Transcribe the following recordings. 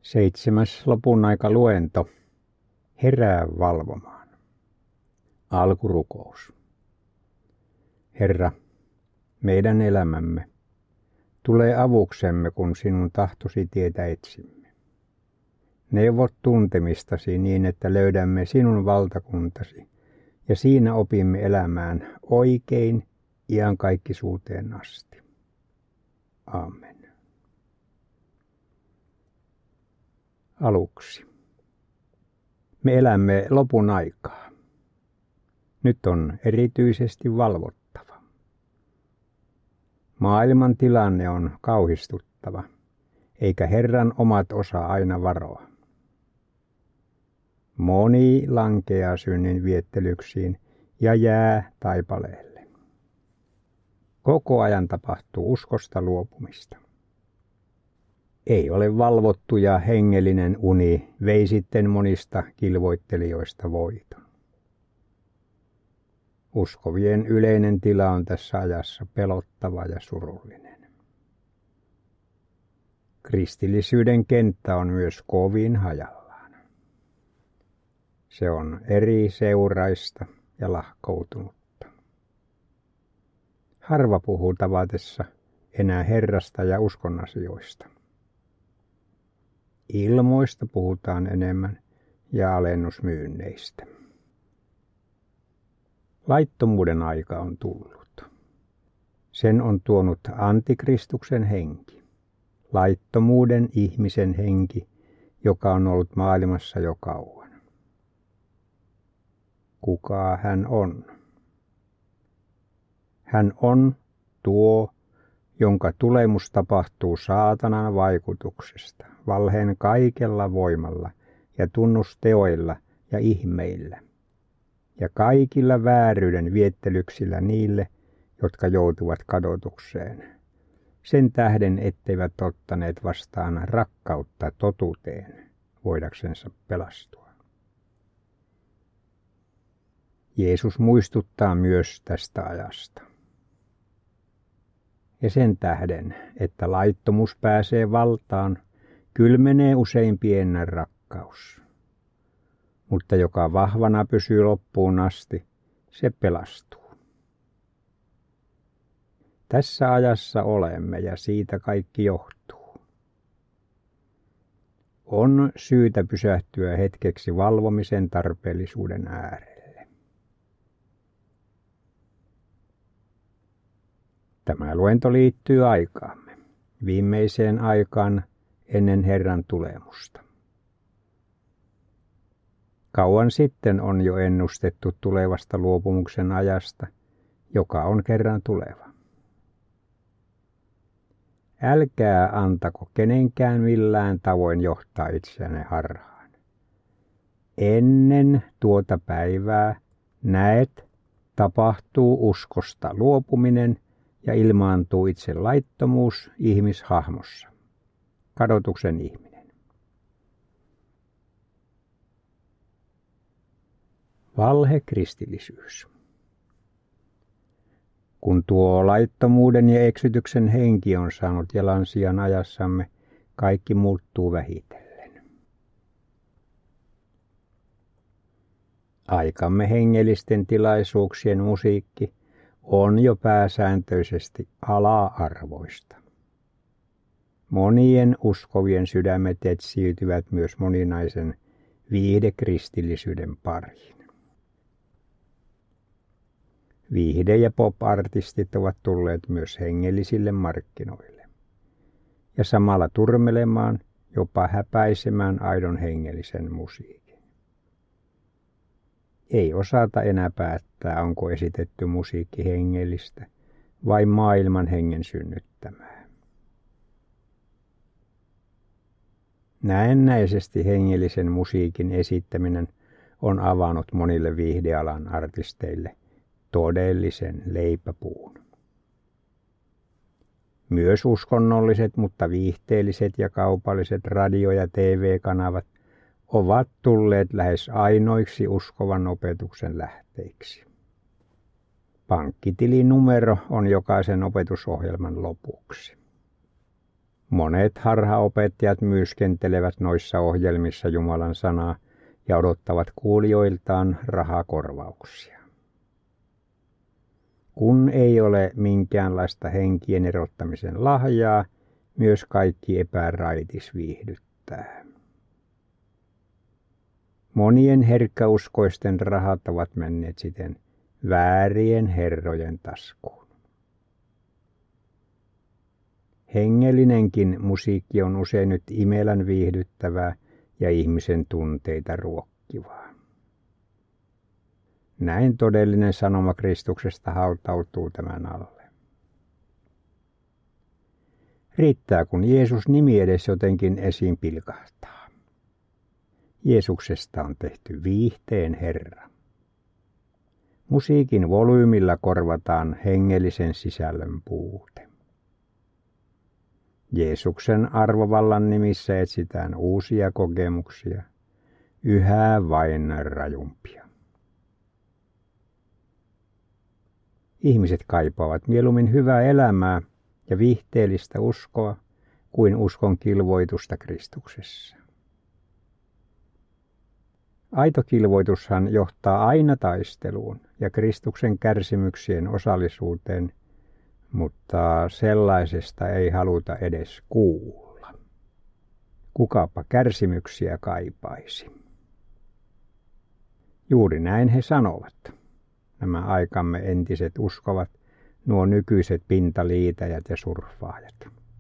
7. lopun aika luento. Herää valvomaan. Alkurukous. Herra, meidän elämämme, tule avuksemme, kun sinun tahtosi tietä etsimme. Neuvot tuntemistasi niin, että löydämme sinun valtakuntasi, ja siinä opimme elämään oikein iankaikkisuuteen asti. Aamen. Aluksi. Me elämme lopun aikaa. Nyt on erityisesti valvottava. Maailman tilanne on kauhistuttava, eikä Herran omat osaa aina varoa. Moni lankeaa synnin viettelyksiin ja jää taipaleelle. Koko ajan tapahtuu uskosta luopumista. Ei ole valvottu ja hengellinen uni vei sitten monista kilvoittelijoista voiton. Uskovien yleinen tila on tässä ajassa pelottava ja surullinen. Kristillisyyden kenttä on myös kovin hajallaan. Se on eri seuraista ja lahkoutunutta. Harva puhuu tavatessa enää Herrasta ja uskon asioista. Ilmoista puhutaan enemmän ja alennusmyynneistä. Laittomuuden aika on tullut. Sen on tuonut antikristuksen henki, laittomuuden ihmisen henki, joka on ollut maailmassa jo kauan. Kuka hän on? Hän on tuo, jonka tulemus tapahtuu saatanan vaikutuksesta, valheen kaikella voimalla ja tunnusteoilla ja ihmeillä, ja kaikilla vääryyden viettelyksillä niille, jotka joutuvat kadotukseen, sen tähden etteivät ottaneet vastaan rakkautta totuuteen, voidaksensa pelastua. Jeesus muistuttaa myös tästä ajasta. Ja sen tähden, että laittomuus pääsee valtaan, kylmenee useimpien rakkaus. Mutta joka vahvana pysyy loppuun asti, se pelastuu. Tässä ajassa olemme ja siitä kaikki johtuu. On syytä pysähtyä hetkeksi valvomisen tarpeellisuuden äärelle. Tämä luento liittyy aikaamme, viimeiseen aikaan ennen Herran tulemusta. Kauan sitten on jo ennustettu tulevasta luopumuksen ajasta, joka on kerran tuleva. Älkää antako kenenkään millään tavoin johtaa itseänne harhaan. Ennen tuota päivää näet, tapahtuu uskosta luopuminen ja ilmaantuu itse laittomuus ihmishahmossa, kadotuksen ihminen. Valhekristillisyys. Kun tuo laittomuuden ja eksytyksen henki on saanut jalansijan ajassamme, kaikki muuttuu vähitellen. Aikamme hengellisten tilaisuuksien musiikki on jo pääsääntöisesti ala-arvoista. Monien uskovien sydämet etsiytyvät myös moninaisen viihdekristillisyyden pariin. Viihde- ja pop-artistit ovat tulleet myös hengellisille markkinoille ja samalla turmelemaan, jopa häpäisemään aidon hengellisen musiikin. Ei osata enää päättää, onko esitetty musiikki hengellistä vai maailman hengen synnyttämää. Näennäisesti hengellisen musiikin esittäminen on avannut monille viihdealan artisteille todellisen leipäpuun. Myös uskonnolliset, mutta viihteelliset ja kaupalliset radio- ja TV-kanavat ovat tulleet lähes ainoiksi uskovan opetuksen lähteiksi. Pankkitilinumero on jokaisen opetusohjelman lopuksi. Monet harhaopettajat myyskentelevät noissa ohjelmissa Jumalan sanaa ja odottavat kuulijoiltaan rahakorvauksia. Kun ei ole minkäänlaista henkien erottamisen lahjaa, myös kaikki epäraitis viihdyttää. Monien herkkäuskoisten rahat ovat menneet siten väärien herrojen taskuun. Hengellinenkin musiikki on usein nyt imelän viihdyttävää ja ihmisen tunteita ruokkivaa. Näin todellinen sanoma Kristuksesta hautautuu tämän alle. Riittää, kun Jeesus nimi edes jotenkin esiin pilkahtaa. Jeesuksesta on tehty viihteen Herra. Musiikin volyymilla korvataan hengellisen sisällön puute. Jeesuksen arvovallan nimissä etsitään uusia kokemuksia, yhä vain rajumpia. Ihmiset kaipaavat mieluummin hyvää elämää ja viihteellistä uskoa kuin uskon kilvoitusta Kristuksessa. Aito kilvoitushan johtaa aina taisteluun ja Kristuksen kärsimyksien osallisuuteen, mutta sellaisesta ei haluta edes kuulla. Kukapa kärsimyksiä kaipaisi. Juuri näin he sanovat. Nämä aikamme entiset uskovat, nuo nykyiset pintaliitäjät ja surffaajat.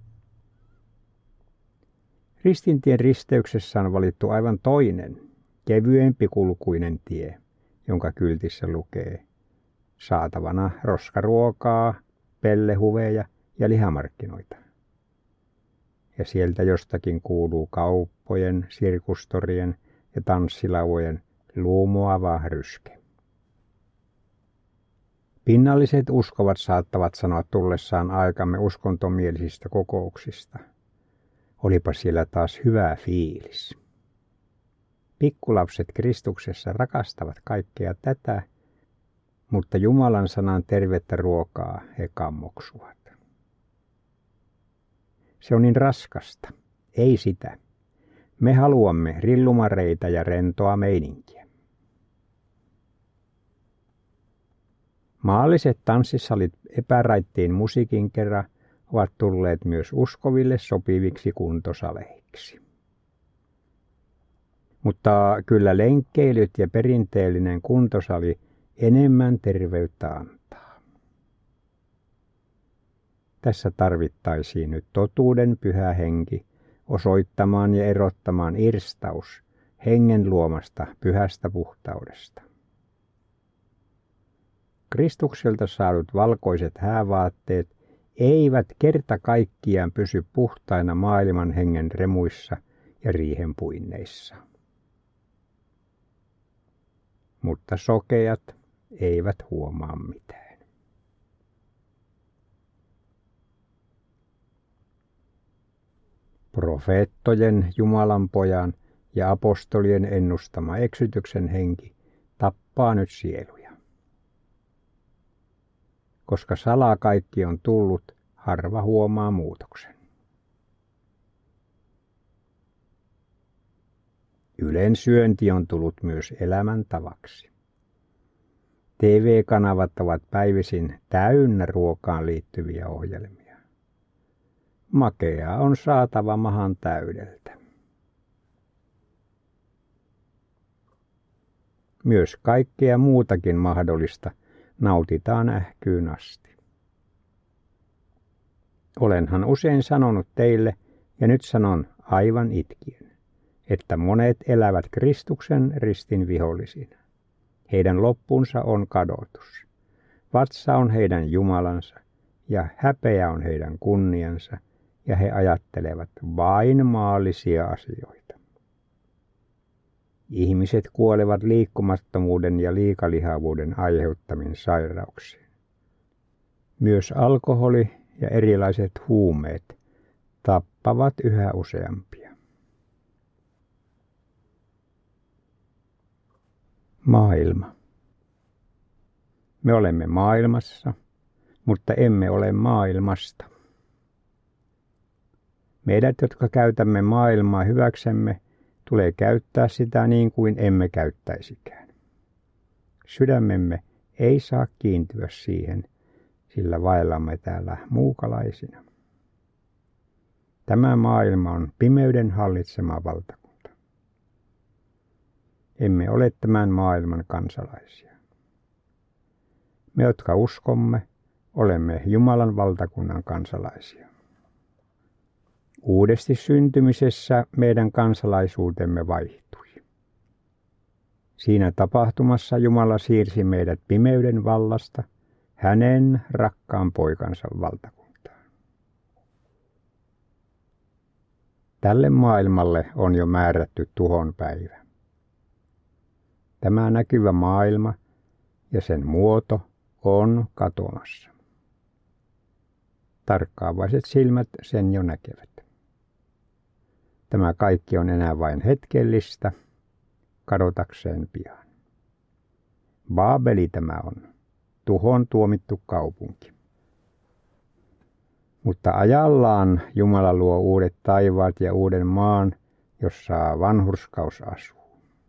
Ristintien risteyksessä on valittu aivan toinen, kevyempi kulkuinen tie, jonka kyltissä lukee saatavana roskaruokaa, pellehuveja ja lihamarkkinoita. Ja sieltä jostakin kuuluu kauppojen, sirkustorien ja tanssilauvojen luumoava ryske. Pinnalliset uskovat saattavat sanoa tullessaan aikamme uskontomielisistä kokouksista. Olipa siellä taas hyvä fiilis. Pikkulapset Kristuksessa rakastavat kaikkea tätä, mutta Jumalan sanan tervettä ruokaa he kammoksuvat. Se on niin raskasta. Ei sitä. Me haluamme rillumareita ja rentoa meininkiä. Maalliset tanssisalit epäraittiin musiikin kerran ovat tulleet myös uskoville sopiviksi kuntosaleiksi. Mutta kyllä lenkkeilyt ja perinteellinen kuntosali enemmän terveyttä antaa. Tässä tarvittaisiin nyt totuuden pyhä henki osoittamaan ja erottamaan irstaus hengen luomasta pyhästä puhtaudesta. Kristukselta saadut valkoiset häävaatteet eivät kerta kaikkiaan pysy puhtaina maailman hengen remuissa ja riihenpuinneissa. Mutta sokeat eivät huomaa mitään. Profeettojen, Jumalan pojan ja apostolien ennustama eksytyksen henki tappaa nyt sieluja. Koska salaa kaikki on tullut, harva huomaa muutoksen. Ylen syönti on tullut myös elämäntavaksi. TV-kanavat ovat päivisin täynnä ruokaan liittyviä ohjelmia. Makeaa on saatava mahan täydeltä. Myös kaikkea muutakin mahdollista nautitaan ähkyyn asti. Olenhan usein sanonut teille, ja nyt sanon aivan itkien, että monet elävät Kristuksen ristin vihollisina. Heidän loppunsa on kadotus. Vatsa on heidän Jumalansa, ja häpeä on heidän kunniansa, ja he ajattelevat vain maallisia asioita. Ihmiset kuolevat liikkumattomuuden ja liikalihavuuden aiheuttamiin sairauksiin. Myös alkoholi ja erilaiset huumeet tappavat yhä useampia. Maailma. Me olemme maailmassa, mutta emme ole maailmasta. Meidät, jotka käytämme maailmaa hyväksemme, tulee käyttää sitä niin kuin emme käyttäisikään. Sydämemme ei saa kiintyä siihen, sillä vaellamme täällä muukalaisina. Tämä maailma on pimeyden hallitsema valtakunta. Emme ole tämän maailman kansalaisia. Me, jotka uskomme, olemme Jumalan valtakunnan kansalaisia. Uudesti syntymisessä meidän kansalaisuutemme vaihtui. Siinä tapahtumassa Jumala siirsi meidät pimeyden vallasta hänen rakkaan poikansa valtakuntaan. Tälle maailmalle on jo määrätty tuhon päivä. Tämä näkyvä maailma ja sen muoto on katoamassa. Tarkkaavaiset silmät sen jo näkevät. Tämä kaikki on enää vain hetkellistä, kadotakseen pian. Baabeli tämä on, tuhon tuomittu kaupunki. Mutta ajallaan Jumala luo uudet taivaat ja uuden maan, jossa vanhurskaus asuu.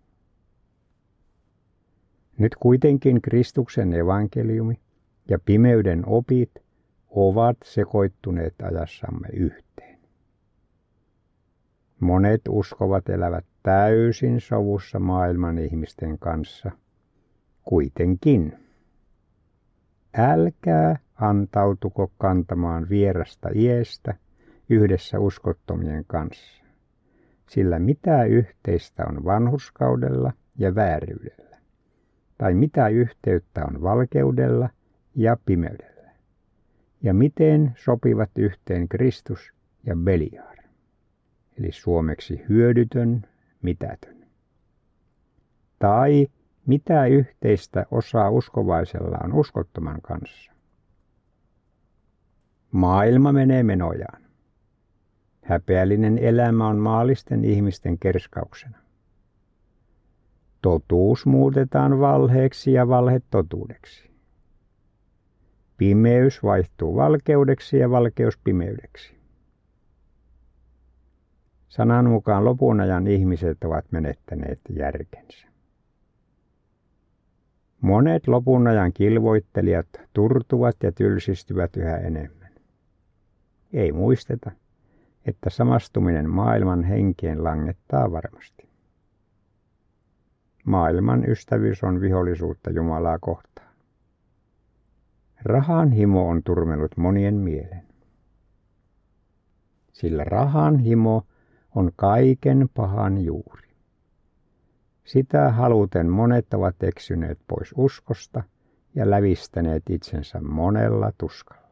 Nyt kuitenkin Kristuksen evankeliumi ja pimeyden opit ovat sekoittuneet ajassamme yhteen. Monet uskovat elävät täysin sovussa maailman ihmisten kanssa. Kuitenkin. Älkää antautuko kantamaan vierasta iestä yhdessä uskottomien kanssa, sillä mitä yhteistä on vanhurskaudella ja vääryydellä, tai mitä yhteyttä on valkeudella ja pimeydellä, ja miten sopivat yhteen Kristus ja Beliar, eli suomeksi hyödytön, mitätön. Tai mitä yhteistä osaa uskovaisella on uskottoman kanssa. Maailma menee menojaan. Häpeällinen elämä on maallisten ihmisten kerskauksena. Totuus muutetaan valheeksi ja valhe totuudeksi. Pimeys vaihtuu valkeudeksi ja valkeus pimeydeksi. Sanan mukaan lopun ajan ihmiset ovat menettäneet järkensä. Monet lopun ajan kilvoittelijat turtuvat ja tylsistyvät yhä enemmän. Ei muisteta, että samastuminen maailman henkeen langettaa varmasti. Maailman ystävyys on vihollisuutta Jumalaa kohtaan. Rahan himo on turmellut monien mielen. Sillä rahan himo on kaiken pahan juuri. Sitä haluten monet ovat eksyneet pois uskosta ja lävistäneet itsensä monella tuskalla.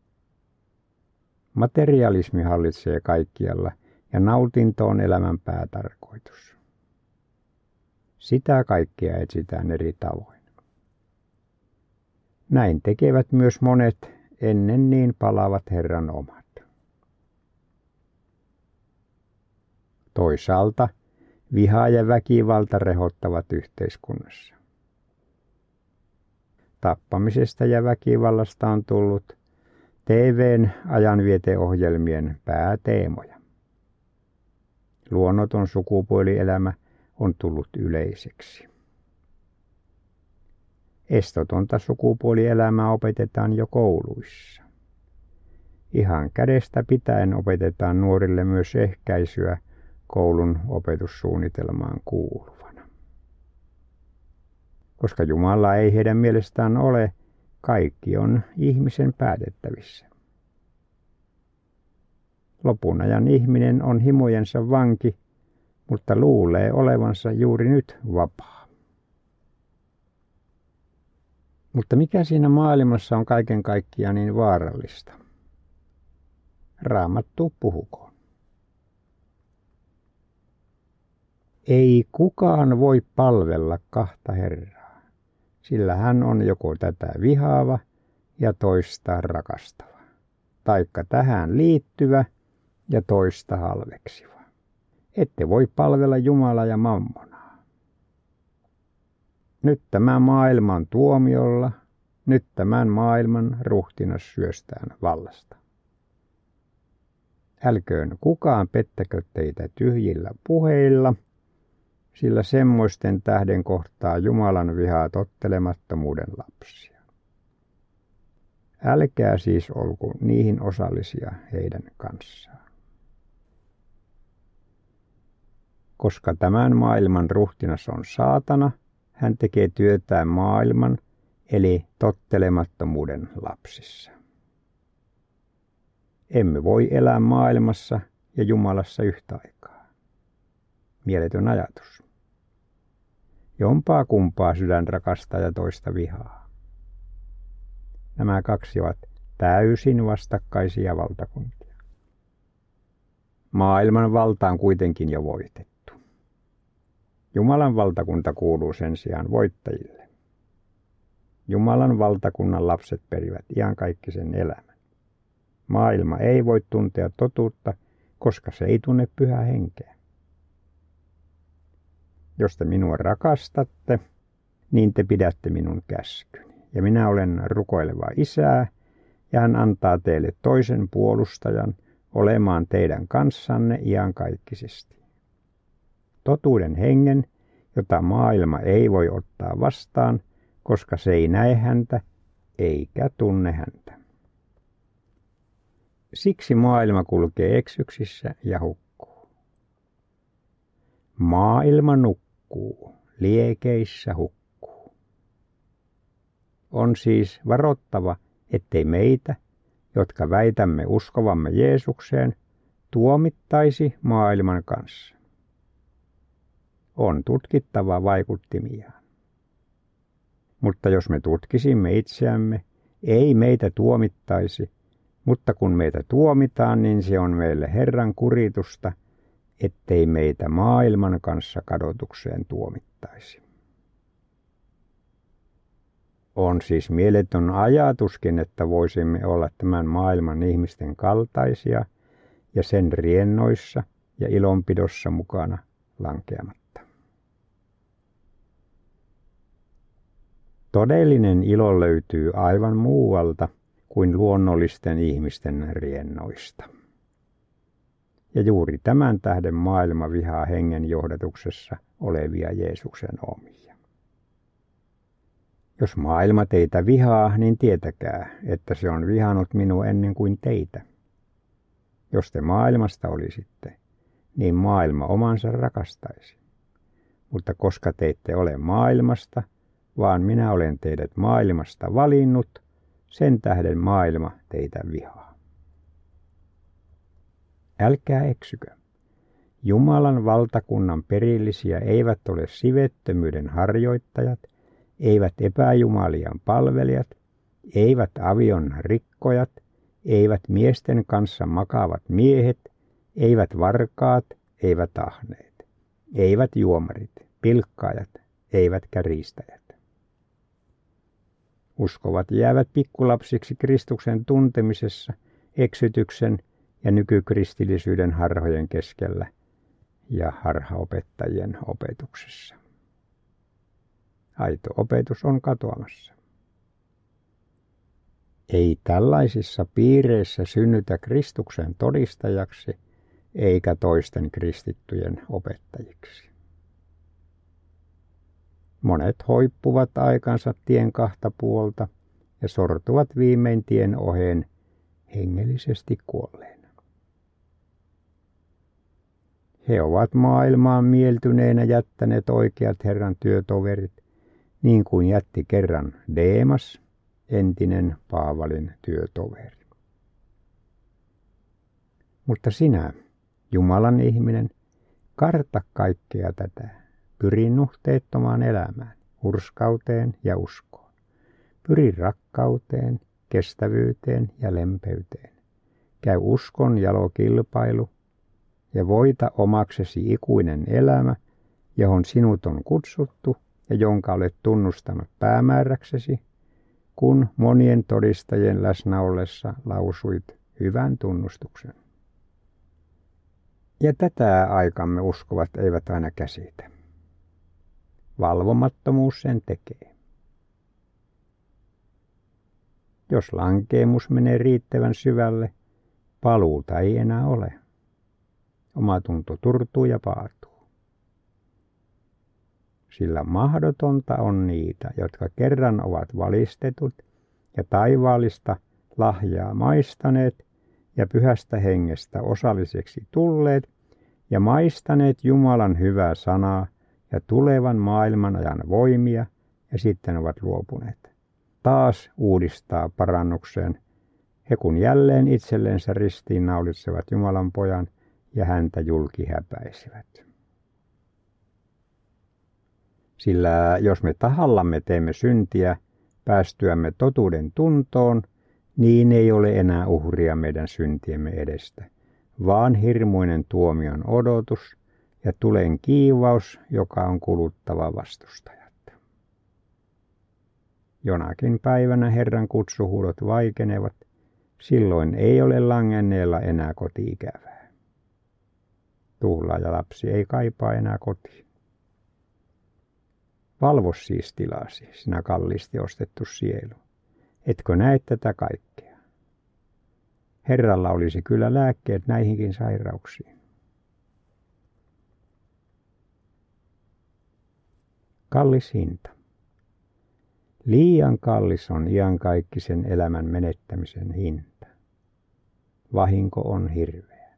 Materialismi hallitsee kaikkialla ja nautinto on elämän päätarkoitus. Sitä kaikkea etsitään eri tavoin. Näin tekevät myös monet ennen niin palavat Herran omat. Toisaalta viha ja väkivalta rehottavat yhteiskunnassa. Tappamisesta ja väkivallasta on tullut TV:n ajanvieteohjelmien pääteemoja. Luonnoton sukupuolielämä on tullut yleiseksi. Estotonta sukupuolielämää opetetaan jo kouluissa. Ihan kädestä pitäen opetetaan nuorille myös ehkäisyä koulun opetussuunnitelmaan kuuluvana. Koska Jumala ei heidän mielestään ole, kaikki on ihmisen päätettävissä. Lopun ajan ihminen on himojensa vanki, mutta luulee olevansa juuri nyt vapaa. Mutta mikä siinä maailmassa on kaiken kaikkiaan niin vaarallista? Raamattu puhukoon. Ei kukaan voi palvella kahta Herraa, sillä hän on joko tätä vihaava ja toista rakastava, taikka tähän liittyvä ja toista halveksiva. Ette voi palvella Jumalaa ja mammonaa. Nyt tämä maailman tuomiolla, nyt tämän maailman ruhtinas syöstään vallasta. Älköön kukaan pettäkö teitä tyhjillä puheilla, sillä semmoisten tähden kohtaa Jumalan vihaa tottelemattomuuden lapsia. Älkää siis olko niihin osallisia heidän kanssaan. Koska tämän maailman ruhtinas on saatana, hän tekee työtään maailman, eli tottelemattomuuden lapsissa. Emme voi elää maailmassa ja Jumalassa yhtä aikaa. Mieletön ajatus. Jompaa kumpaa sydän rakastaa ja toista vihaa. Nämä kaksi ovat täysin vastakkaisia valtakuntia. Maailman valta on kuitenkin jo voitettu. Jumalan valtakunta kuuluu sen sijaan voittajille. Jumalan valtakunnan lapset perivät iankaikkisen elämän. Maailma ei voi tuntea totuutta, koska se ei tunne pyhää henkeä. Jos te minua rakastatte, niin te pidätte minun käskyni. Ja minä olen rukoileva Isää, ja hän antaa teille toisen puolustajan olemaan teidän kanssanne iankaikkisesti. Totuuden hengen, jota maailma ei voi ottaa vastaan, koska se ei näe häntä eikä tunne häntä. Siksi maailma kulkee eksyksissä ja hukkuu. Maailma nukkuu, liekeissä hukkuu. On siis varottava, ettei meitä, jotka väitämme uskovamme Jeesukseen, tuomittaisi maailman kanssa. On tutkittava vaikuttimiaan. Mutta jos me tutkisimme itseämme, ei meitä tuomittaisi, mutta kun meitä tuomitaan, niin se on meille Herran kuritusta, ettei meitä maailman kanssa kadotukseen tuomittaisi. On siis mieletön ajatuskin, että voisimme olla tämän maailman ihmisten kaltaisia ja sen riennoissa ja ilonpidossa mukana lankeamatta. Todellinen ilo löytyy aivan muualta kuin luonnollisten ihmisten riennoista. Ja juuri tämän tähden maailma vihaa hengen johdatuksessa olevia Jeesuksen omia. Jos maailma teitä vihaa, niin tietäkää, että se on vihannut minua ennen kuin teitä. Jos te maailmasta olisitte, niin maailma omansa rakastaisi. Mutta koska te ette ole maailmasta, vaan minä olen teidät maailmasta valinnut, sen tähden maailma teitä vihaa. Älkää eksykö. Jumalan valtakunnan perillisiä eivät ole sivettömyyden harjoittajat, eivät epäjumalien palvelijat, eivät avion rikkojat, eivät miesten kanssa makaavat miehet, eivät varkaat, eivät ahneet, eivät juomarit, pilkkaajat, eivätkä riistäjät. Uskovat jäävät pikkulapsiksi Kristuksen tuntemisessa, eksytyksen ja nykykristillisyyden harhojen keskellä ja harhaopettajien opetuksessa. Aito opetus on katoamassa. Ei tällaisissa piireissä synnytä Kristuksen todistajaksi eikä toisten kristittyjen opettajiksi. Monet hoippuvat aikansa tien kahta puolta ja sortuvat viimein tien oheen hengellisesti kuolleena. He ovat maailmaan mieltyneenä jättäneet oikeat Herran työtoverit, niin kuin jätti kerran Deemas, entinen Paavalin työtoveri. Mutta sinä, Jumalan ihminen, karta kaikkea tätä. Pyri nuhteettomaan elämään, hurskauteen ja uskoon. Pyri rakkauteen, kestävyyteen ja lempeyteen. Käy uskon jalokilpailu ja voita omaksesi ikuinen elämä, johon sinut on kutsuttu ja jonka olet tunnustanut päämääräksesi, kun monien todistajien läsnä ollessa lausuit hyvän tunnustuksen. Ja tätä aikamme uskovat eivät aina käsitä. Valvomattomuus sen tekee. Jos lankeemus menee riittävän syvälle, paluuta ei enää ole. Omatunto turtuu ja paatuu. Sillä mahdotonta on niitä, jotka kerran ovat valistetut ja taivaallista lahjaa maistaneet ja pyhästä hengestä osalliseksi tulleet ja maistaneet Jumalan hyvää sanaa ja tulevan maailman ajan voimia ja sitten ovat luopuneet. Taas uudistaa parannukseen he kun jälleen itsellensä ristiinnaulitsevat Jumalan pojan ja häntä julki häpäisivät. Sillä jos me tahallamme teemme syntiä päästyämme totuuden tuntoon, niin ei ole enää uhria meidän syntiemme edestä, vaan hirmuinen tuomion odotus ja tulen kiivaus, joka on kuluttava vastustajat. Jonakin päivänä Herran kutsuhuudot vaikenevat, silloin ei ole langenneella enää koti-ikävää. Tuhlaajalapsi ei kaipaa enää kotiin. Valvo siis tilasi, sinä kalliisti ostettu sielu. Etkö näe tätä kaikkea? Herralla olisi kyllä lääkkeet näihinkin sairauksiin. Kallis hinta. Liian kallis on iankaikkisen elämän menettämisen hinta. Vahinko on hirveä.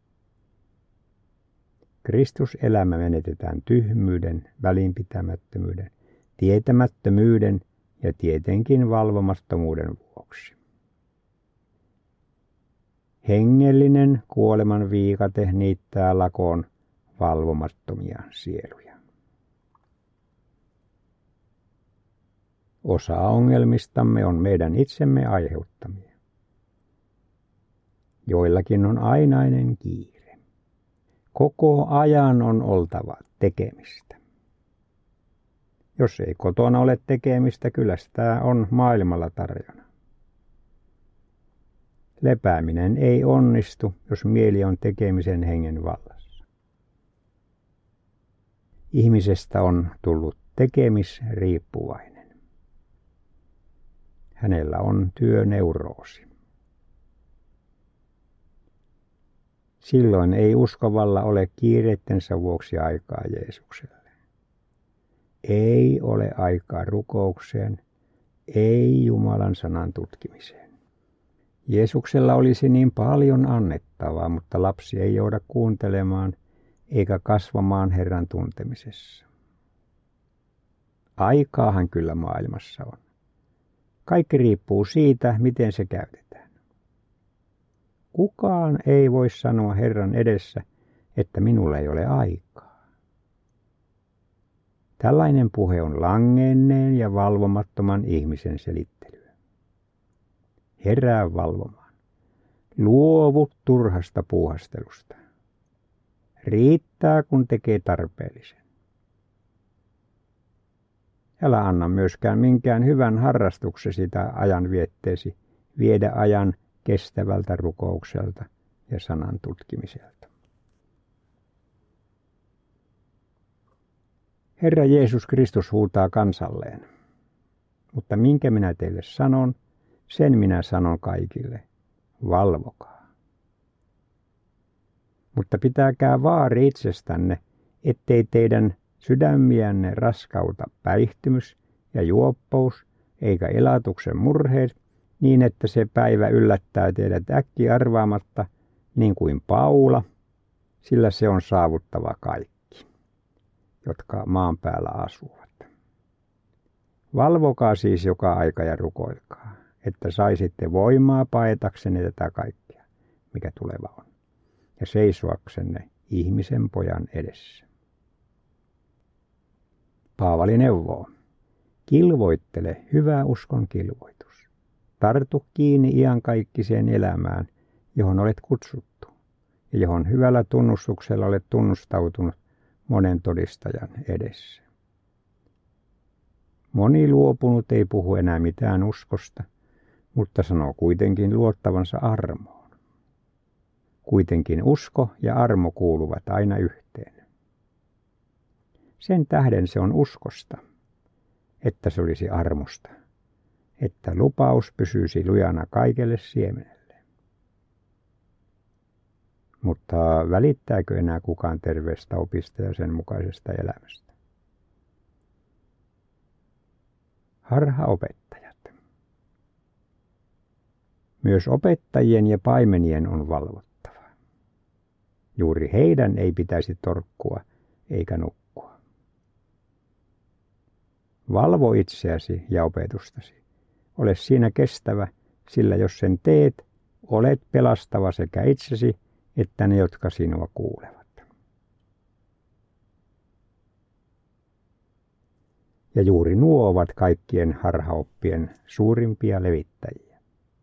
Kristuselämä menetetään tyhmyyden, välinpitämättömyyden, tietämättömyyden ja tietenkin valvomattomuuden vuoksi. Hengellinen kuoleman viikate niittää lakoon valvomattomia sieluja. Osa ongelmistamme on meidän itsemme aiheuttamia. Joillakin on ainainen kiire. Koko ajan on oltava tekemistä. Jos ei kotona ole tekemistä, kyllä sitä on maailmalla tarjona. Lepääminen ei onnistu, jos mieli on tekemisen hengen vallassa. Ihmisestä on tullut tekemisriippuvainen. Hänellä on työneuroosi. Silloin ei uskovalla ole kiireittensä vuoksi aikaa Jeesukselle. Ei ole aikaa rukoukseen, ei Jumalan sanan tutkimiseen. Jeesuksella olisi niin paljon annettavaa, mutta lapsi ei jouda kuuntelemaan eikä kasvamaan Herran tuntemisessa. Aikaahan kyllä maailmassa on. Kaikki riippuu siitä, miten se käytetään. Kukaan ei voi sanoa Herran edessä, että minulla ei ole aikaa. Tällainen puhe on langenneen ja valvomattoman ihmisen selittelyä. Herää valvomaan. Luovu turhasta puuhastelusta. Riittää, kun tekee tarpeellisen. Älä anna myöskään minkään hyvän harrastuksesi tai ajanvietteesi viedä ajan kestävältä rukoukselta ja sanan tutkimiselta. Herra Jeesus Kristus huutaa kansalleen, mutta minkä minä teille sanon, sen minä sanon kaikille, valvokaa. Mutta pitäkää vaari itsestänne, ettei teidän sydämiänne raskauta päihtymys ja juoppous, eikä elatuksen murheet, niin että se päivä yllättää teidät äkki arvaamatta, niin kuin Paula, sillä se on saavuttava kaikki, jotka maan päällä asuvat. Valvokaa siis joka aika ja rukoilkaa, että saisitte voimaa paetaksenne tätä kaikkea, mikä tuleva on, ja seisoaksenne ihmisen pojan edessä. Paavali neuvoo, kilvoittele hyvä uskon kilvoitus. Tartu kiinni iankaikkiseen elämään, johon olet kutsuttu, ja johon hyvällä tunnustuksella olet tunnustautunut monen todistajan edessä. Moni luopunut ei puhu enää mitään uskosta, mutta sanoo kuitenkin luottavansa armoon. Kuitenkin usko ja armo kuuluvat aina yhteen. Sen tähden se on uskosta, että se olisi armosta, että lupaus pysyisi lujana kaikelle siemenelle. Mutta välittääkö enää kukaan terveestä opista ja sen mukaisesta elämästä? Harhaopettajat. Myös opettajien ja paimenien on valvottava. Juuri heidän ei pitäisi torkkua eikä nukkua. Valvo itseäsi ja opetustasi. Ole siinä kestävä, sillä jos sen teet, olet pelastava sekä itsesi että ne, jotka sinua kuulevat. Ja juuri nuo ovat kaikkien harhaoppien suurimpia levittäjiä.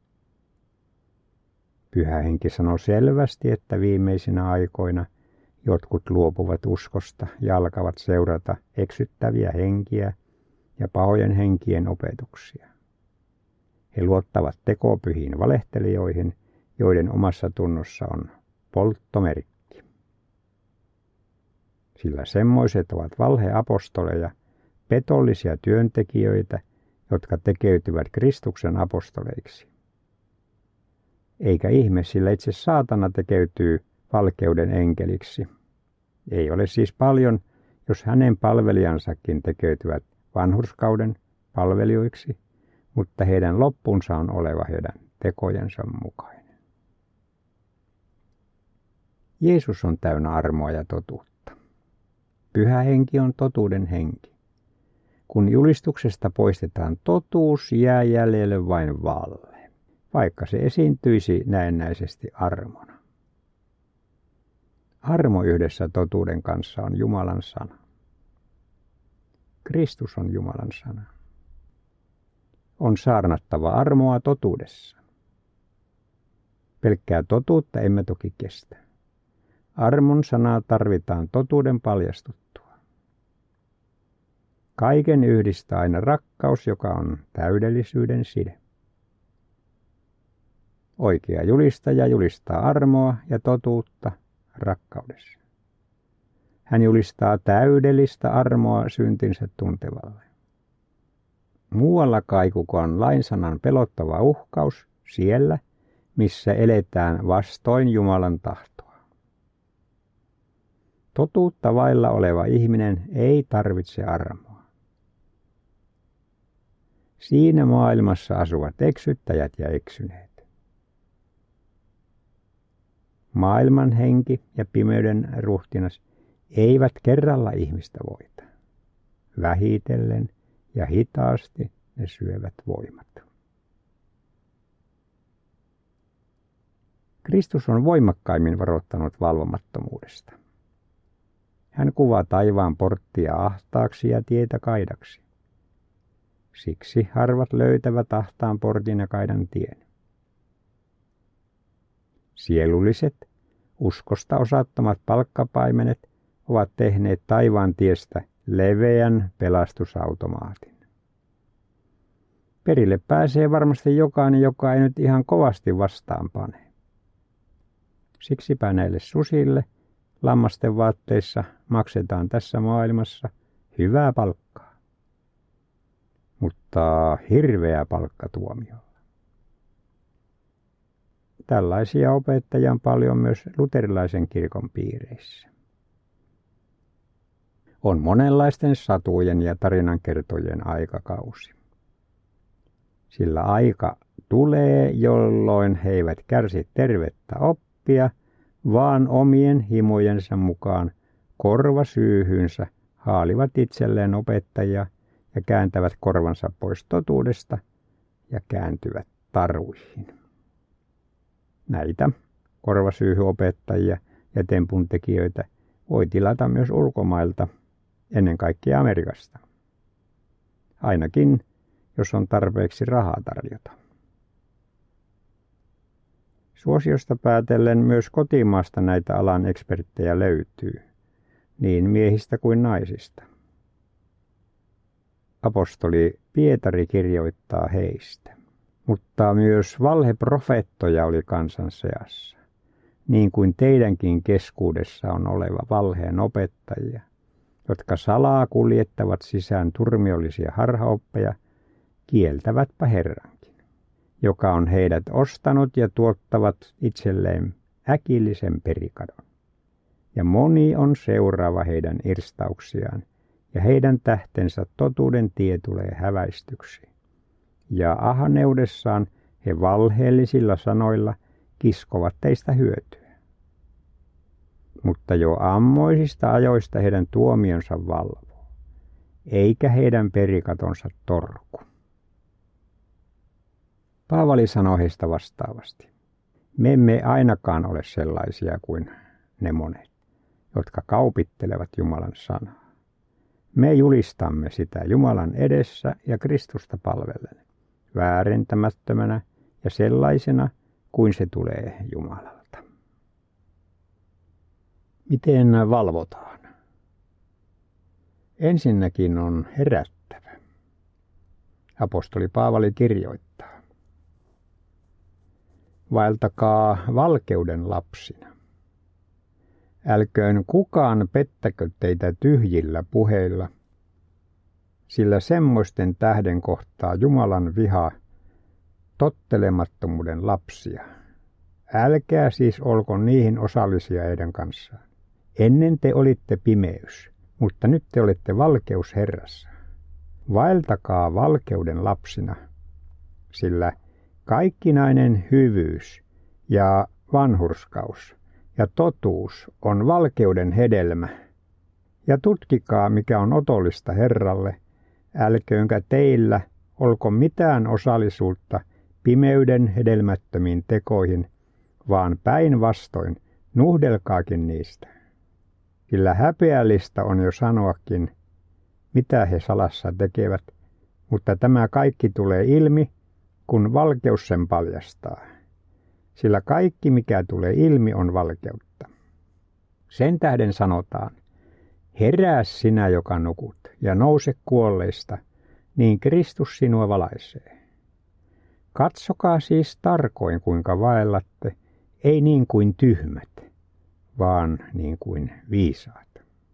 Pyhä Henki sanoi selvästi, että viimeisinä aikoina jotkut luopuvat uskosta ja alkavat seurata eksyttäviä henkiä ja pahojen henkien opetuksia. He luottavat tekopyhiin valehtelijoihin, joiden omassa tunnossa on polttomerkki. Sillä semmoiset ovat valheapostoleja, petollisia työntekijöitä, jotka tekeytyvät Kristuksen apostoleiksi. Eikä ihme, sillä itse saatana tekeytyy valkeuden enkeliksi. Ei ole siis paljon, jos hänen palvelijansakin tekeytyvät vanhurskauden palvelijoiksi, mutta heidän loppunsa on oleva heidän tekojensa mukainen. Jeesus on täynnä armoa ja totuutta. Pyhä Henki on totuuden henki. Kun julistuksesta poistetaan totuus, jää jäljelle vain valhe, vaikka se esiintyisi näennäisesti armona. Armo yhdessä totuuden kanssa on Jumalan sana. Kristus on Jumalan sana. On saarnattava armoa totuudessa. Pelkkää totuutta emme toki kestä. Armon sanaa tarvitaan totuuden paljastuttua. Kaiken yhdistää aina rakkaus, joka on täydellisyyden side. Oikea julistaja julistaa armoa ja totuutta rakkaudessa. Hän julistaa täydellistä armoa syntinsä tuntevalle. Muualla kaikukoon lainsanan pelottava uhkaus siellä, missä eletään vastoin Jumalan tahtoa. Totuutta vailla oleva ihminen ei tarvitse armoa. Siinä maailmassa asuvat eksyttäjät ja eksyneet. Maailman henki ja pimeyden ruhtinas eivät kerralla ihmistä voita. Vähitellen ja hitaasti ne syövät voimat. Kristus on voimakkaimmin varoittanut valvomattomuudesta. Hän kuvaa taivaan porttia ahtaaksi ja tietä kaidaksi. Siksi harvat löytävät ahtaan portin ja kaidan tien. Sielulliset, uskosta osattomat palkkapaimenet ovat tehneet taivaan tiestä leveän pelastusautomaatin. Perille pääsee varmasti jokainen, joka ei nyt ihan kovasti vastaan pane. Siksipä näille susille lammasten vaatteissa maksetaan tässä maailmassa hyvää palkkaa, mutta hirveä palkka tuomiolla. Tällaisia opettajia on paljon myös luterilaisen kirkon piireissä. On monenlaisten satujen ja tarinankertojen aikakausi. Sillä aika tulee, jolloin he eivät kärsi tervettä oppia, vaan omien himojensa mukaan korvasyyhynsä haalivat itselleen opettajia ja kääntävät korvansa pois totuudesta ja kääntyvät taruihin. Näitä korvasyyhyopettajia ja tempuntekijöitä voi tilata myös ulkomailta, ennen kaikkea Amerikasta. Ainakin, jos on tarpeeksi rahaa tarjota. Suosiosta päätellen myös kotimaasta näitä alan eksperttejä löytyy, niin miehistä kuin naisista. Apostoli Pietari kirjoittaa heistä, mutta myös valheprofeettoja oli kansan seassa, niin kuin teidänkin keskuudessa on oleva valheen opettajia, jotka salaa kuljettavat sisään turmiollisia harhaoppeja, kieltävätpä Herrankin, joka on heidät ostanut ja tuottavat itselleen äkillisen perikadon. Ja moni on seuraava heidän irstauksiaan, ja heidän tähtensä totuuden tie tulee häväistyksi. Ja ahneudessaan he valheellisilla sanoilla kiskovat teistä hyötyä. Mutta jo ammoisista ajoista heidän tuomionsa valvoo, eikä heidän perikatonsa torku. Paavali sanoi heistä vastaavasti: me emme ainakaan ole sellaisia kuin ne monet, jotka kaupittelevat Jumalan sanaa. Me julistamme sitä Jumalan edessä ja Kristusta palvellen, väärentämättömänä ja sellaisena kuin se tulee Jumalalta. Miten valvotaan? Ensinnäkin on herättävä. Apostoli Paavali kirjoittaa: vaeltakaa valkeuden lapsina. Älköön kukaan pettäkö teitä tyhjillä puheilla, sillä semmoisten tähden kohtaa Jumalan viha tottelemattomuuden lapsia. Älkää siis olko niihin osallisia heidän kanssaan. Ennen te olitte pimeys, mutta nyt te olette valkeus Herrassa. Vaeltakaa valkeuden lapsina, sillä kaikkinainen hyvyys ja vanhurskaus ja totuus on valkeuden hedelmä. Ja tutkikaa, mikä on otollista Herralle, älköönkä teillä olko mitään osallisuutta pimeyden hedelmättömiin tekoihin, vaan päinvastoin nuhdelkaakin niistä. Sillä häpeällistä on jo sanoakin, mitä he salassa tekevät, mutta tämä kaikki tulee ilmi, kun valkeus sen paljastaa. Sillä kaikki, mikä tulee ilmi, on valkeutta. Sen tähden sanotaan: herää sinä, joka nukut, ja nouse kuolleista, niin Kristus sinua valaisee. Katsokaa siis tarkoin, kuinka vaellatte, ei niin kuin tyhmät, vaan niin kuin viisaat.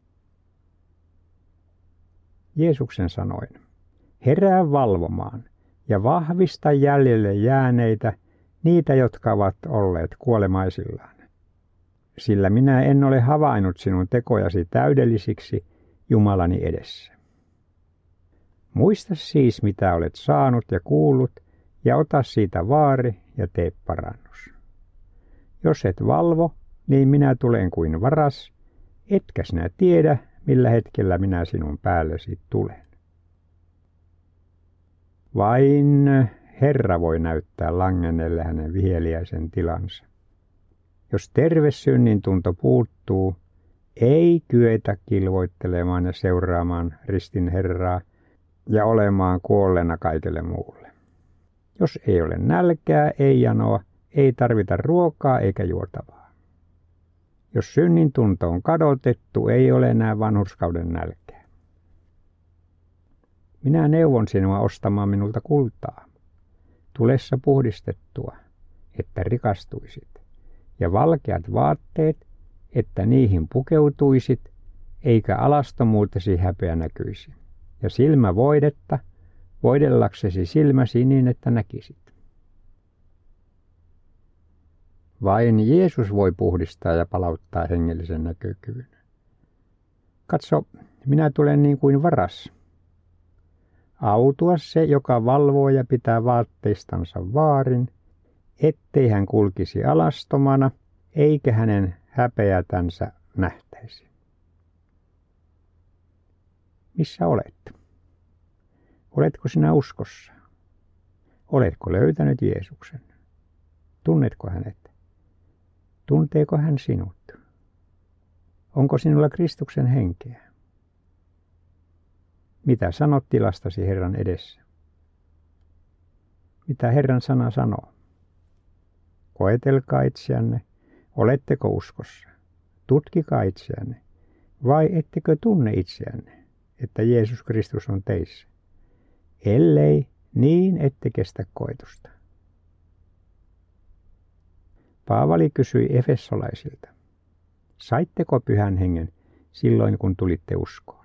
Jeesuksen sanoin: herää valvomaan ja vahvista jäljelle jääneitä, niitä, jotka ovat olleet kuolemaisillaan. Sillä minä en ole havainnut sinun tekojasi täydellisiksi Jumalani edessä. Muista siis, mitä olet saanut ja kuullut, ja ota siitä vaari ja tee parannus. Jos et valvo, niin minä tulen kuin varas, etkä sinä tiedä, millä hetkellä minä sinun päällesi tulen. Vain Herra voi näyttää langenneelle hänen viheliäisen tilansa. Jos terve synnintunto puuttuu, ei kyetä kilvoittelemaan ja seuraamaan ristin Herraa ja olemaan kuolleena kaikelle muulle. Jos ei ole nälkää, ei janoa, ei tarvita ruokaa eikä juotavaa. Jos synnintunto on kadotettu, ei ole enää vanhurskauden nälkää. Minä neuvon sinua ostamaan minulta kultaa, tulessa puhdistettua, että rikastuisit, ja valkeat vaatteet, että niihin pukeutuisit, eikä alastomuutesi häpeä näkyisi, ja silmävoidetta, voidellaksesi silmäsi niin, että näkisit. Vain Jeesus voi puhdistaa ja palauttaa hengellisen näkökyvyn. Katso, minä tulen niin kuin varas. Autua se, joka valvoo ja pitää vaatteistansa vaarin, ettei hän kulkisi alastomana, eikä hänen häpeätänsä nähtäisi. Missä olet? Oletko sinä uskossa? Oletko löytänyt Jeesuksen? Tunnetko hänet? Tunteeko hän sinut? Onko sinulla Kristuksen henkeä? Mitä sanot tilastasi Herran edessä? Mitä Herran sana sanoo? Koetelkaa itseänne, oletteko uskossa? Tutkikaa itseänne, vai ettekö tunne itseänne, että Jeesus Kristus on teissä? Ellei, niin ette kestä koetusta. Paavali kysyi efesolaisilta: saitteko Pyhän Hengen silloin, kun tulitte uskoon?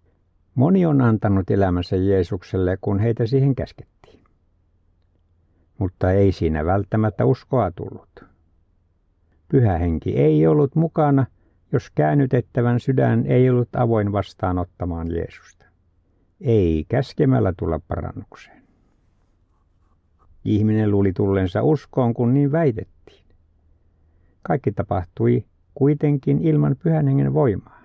Moni on antanut elämänsä Jeesukselle, kun heitä siihen käskettiin. mutta ei siinä välttämättä uskoa tullut. Pyhä henki ei ollut mukana, jos käännytettävän sydän ei ollut avoin vastaanottamaan Jeesusta. Ei käskemällä tulla parannukseen. Ihminen luuli tullensa uskoon, kun niin väitettiin. Kaikki tapahtui kuitenkin ilman Pyhän Hengen voimaa.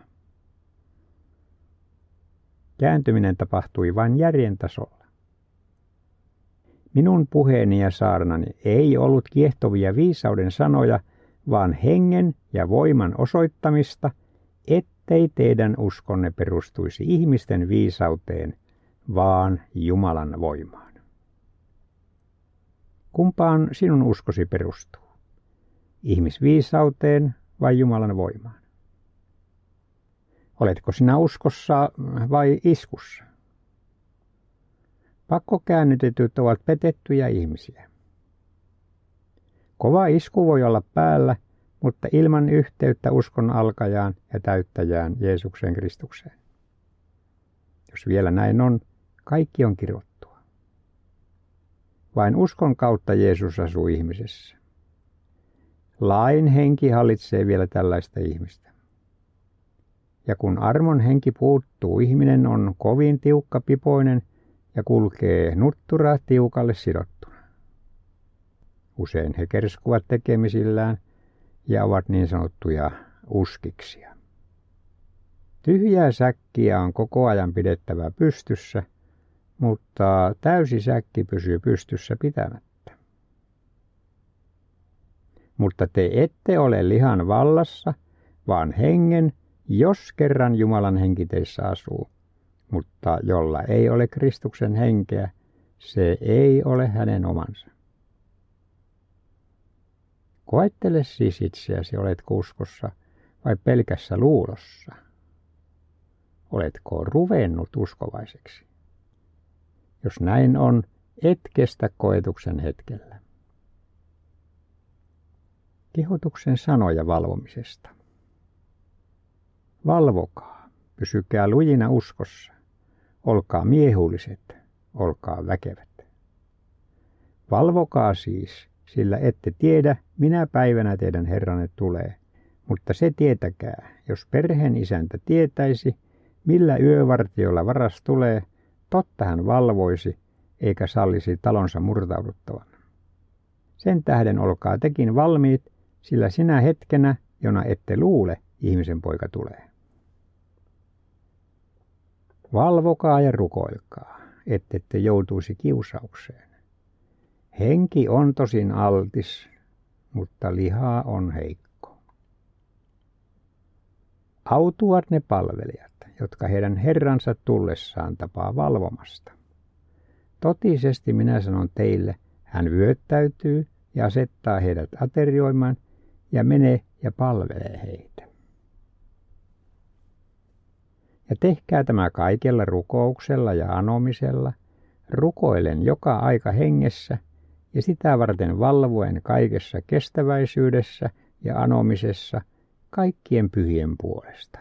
Kääntyminen tapahtui vain järjen tasolla. Minun puheeni ja saarnani ei ollut kiehtovia viisauden sanoja, vaan hengen ja voiman osoittamista, ettei teidän uskonne perustuisi ihmisten viisauteen, vaan Jumalan voimaan. Kumpaan sinun uskosi perustuu? Ihmisviisauteen vai Jumalan voimaan? Oletko sinä uskossa vai iskussa? Pakkokäännytetyt ovat petettyjä ihmisiä. Kova isku voi olla päällä, mutta ilman yhteyttä uskon alkajaan ja täyttäjään Jeesukseen Kristukseen. Jos vielä näin on, kaikki on kirottua. Vain uskon kautta Jeesus asuu ihmisessä. Lain henki hallitsee vielä tällaista ihmistä. Ja kun armon henki puuttuu, ihminen on kovin tiukkapipoinen ja kulkee nutturaa tiukalle sidottuna. Usein he kerskuvat tekemisillään ja ovat niin sanottuja uskiksia. Tyhjää säkkiä on koko ajan pidettävä pystyssä, mutta täysi säkki pysyy pystyssä pitämättä. Mutta te ette ole lihan vallassa, vaan hengen, jos kerran Jumalan henki teissä asuu. Mutta jolla ei ole Kristuksen henkeä, se ei ole hänen omansa. Koettele siis itseäsi, oletko uskossa vai pelkässä luulossa. Oletko ruvennut uskovaiseksi? Jos näin on, et kestä koetuksen hetkellä. Kehotuksen sanoja valvomisesta. Valvokaa, pysykää lujina uskossa. Olkaa miehulliset, olkaa väkevät. Valvokaa siis, sillä ette tiedä, minä päivänä teidän Herranne tulee. Mutta se tietäkää, jos perheen isäntä tietäisi, millä yövartiolla varas tulee, totta hän valvoisi, eikä sallisi talonsa murtauduttavan. Sen tähden olkaa tekin valmiit, sillä sinä hetkenä, jona ette luule, ihmisen poika tulee. Valvokaa ja rukoilkaa, ettette joutuisi kiusaukseen. Henki on tosin altis, mutta liha on heikko. Autuat ne palvelijat, jotka heidän herransa tullessaan tapaa valvomasta. Totisesti minä sanon teille, hän vyöttäytyy ja asettaa heidät aterioimaan ja menee ja palvelee heitä. Ja tehkää tämä kaikella rukouksella ja anomisella, rukoilen joka aika hengessä ja sitä varten valvoen kaikessa kestäväisyydessä ja anomisessa kaikkien pyhien puolesta.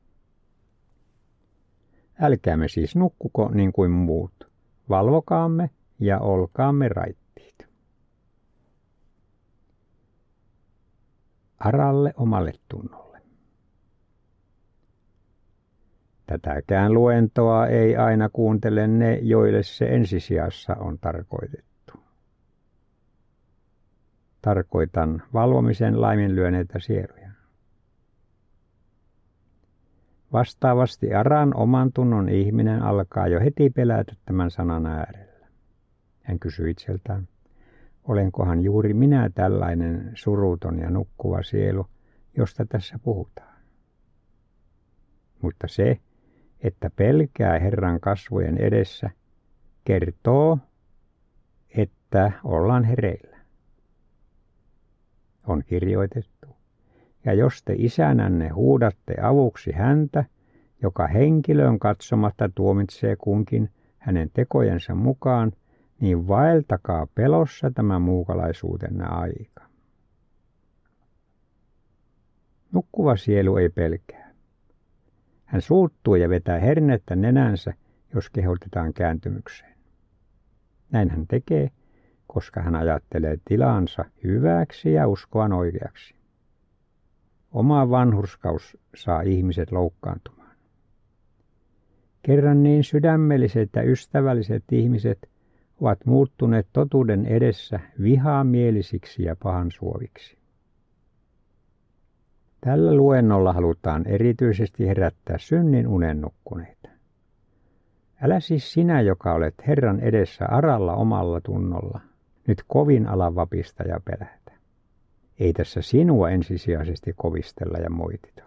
Älkäämme siis nukkuko niin kuin muut, valvokaamme ja olkaamme raittiit. Aralle omalle tunnolle. Tätäkään luentoa ei aina kuuntele ne, joille se ensisijassa on tarkoitettu. Tarkoitan valvomisen laiminlyöneitä sieluja. Vastaavasti Aran oman tunnon ihminen alkaa jo heti pelätä tämän sanan äärellä. Hän kysyy itseltään, olenkohan juuri minä tällainen suruton ja nukkuva sielu, josta tässä puhutaan. Mutta se, että pelkää Herran kasvojen edessä, kertoo, että ollaan hereillä. On kirjoitettu, ja jos te isänänne huudatte avuksi häntä, joka henkilöön katsomatta tuomitsee kunkin hänen tekojensa mukaan, niin vaeltakaa pelossa tämä muukalaisuutenne aika. Nukkuva sielu ei pelkää. Hän suuttuu ja vetää hernettä nenänsä, jos kehotetaan kääntymykseen. Näin hän tekee, koska hän ajattelee tilansa hyväksi ja uskoaan oikeaksi. Oma vanhurskaus saa ihmiset loukkaantumaan. Kerran niin sydämelliset ja ystävälliset ihmiset ovat muuttuneet totuuden edessä vihamielisiksi ja pahansuoviksi. Tällä luennolla halutaan erityisesti herättää synnin unen nukkuneita. Älä siis sinä, joka olet Herran edessä aralla omalla tunnolla, nyt kovin ala vapista ja pelätä. Ei tässä sinua ensisijaisesti kovistella ja moitita.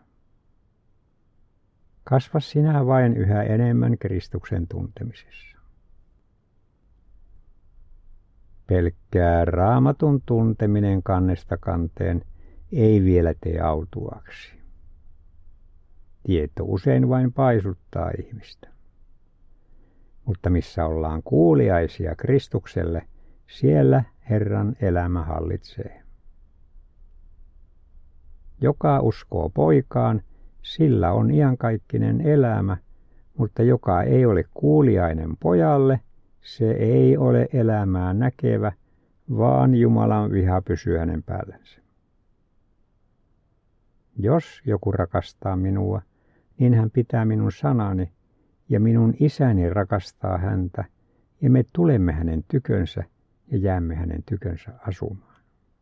Kasva sinä vain yhä enemmän Kristuksen tuntemisessa. Pelkkää Raamatun tunteminen kannesta kanteen ei vielä tee autuaaksi. Tieto usein vain paisuttaa ihmistä. Mutta missä ollaan kuuliaisia Kristukselle, siellä Herran elämä hallitsee. Joka uskoo poikaan, sillä on iankaikkinen elämä, mutta joka ei ole kuuliainen pojalle, se ei ole elämää näkevä, vaan Jumalan viha pysyy hänen päällänsä. Jos joku rakastaa minua, niin hän pitää minun sanani, ja minun isäni rakastaa häntä, ja me tulemme hänen tykönsä ja jäämme hänen tykönsä asumaan.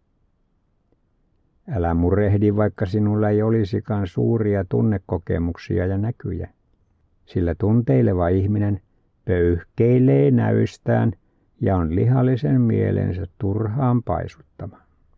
Älä murehdi, vaikka sinulla ei olisikaan suuria tunnekokemuksia ja näkyjä, sillä tunteileva ihminen pöyhkeilee näystään ja on lihallisen mielensä turhaan paisuttama.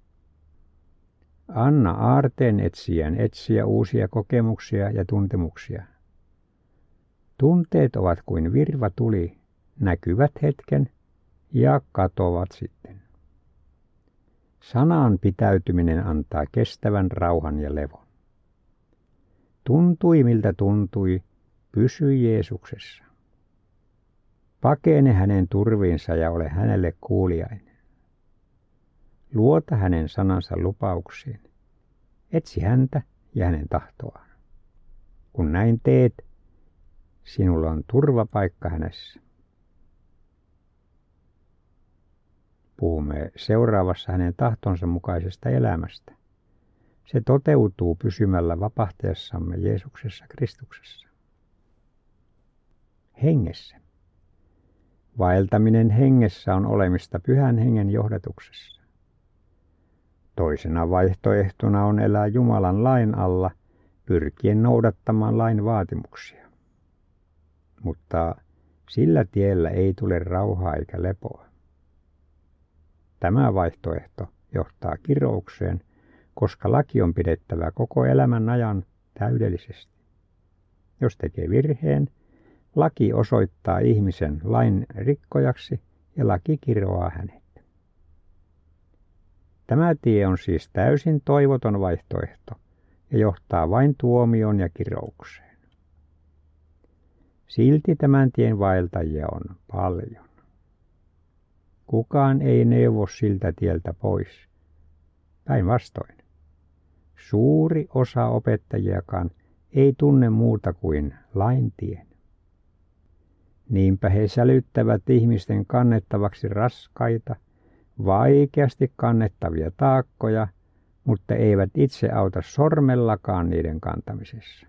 Anna aarteen etsijän etsiä uusia kokemuksia ja tuntemuksia. Tunteet ovat kuin virvatuli, näkyvät hetken ja katoavat sitten. Sanaan pitäytyminen antaa kestävän rauhan ja levon. Tuntui miltä tuntui, pysy Jeesuksessa. Pakene hänen turviinsa ja ole hänelle kuuliainen. Luota hänen sanansa lupauksiin. Etsi häntä ja hänen tahtoaan. Kun näin teet, sinulla on turvapaikka hänessä. Puhumme seuraavassa hänen tahtonsa mukaisesta elämästä. Se toteutuu pysymällä vapahtajassamme Jeesuksessa Kristuksessa. Hengessä. Vaeltaminen hengessä on olemista Pyhän Hengen johdatuksessa. Toisena vaihtoehtona on elää Jumalan lain alla, pyrkien noudattamaan lain vaatimuksia. Mutta sillä tiellä ei tule rauhaa eikä lepoa. Tämä vaihtoehto johtaa kiroukseen, koska laki on pidettävä koko elämän ajan täydellisesti. Jos tekee virheen, laki osoittaa ihmisen lain rikkojaksi ja laki kiroaa hänet. Tämä tie on siis täysin toivoton vaihtoehto ja johtaa vain tuomioon ja kiroukseen. Silti tämän tien vaeltajia on paljon. Kukaan ei neuvo siltä tieltä pois. Päinvastoin. Suuri osa opettajiakaan ei tunne muuta kuin lain tien. Niinpä he sälyttävät ihmisten kannettavaksi raskaita, vaikeasti kannettavia taakkoja, mutta eivät itse auta sormellakaan niiden kantamisessa.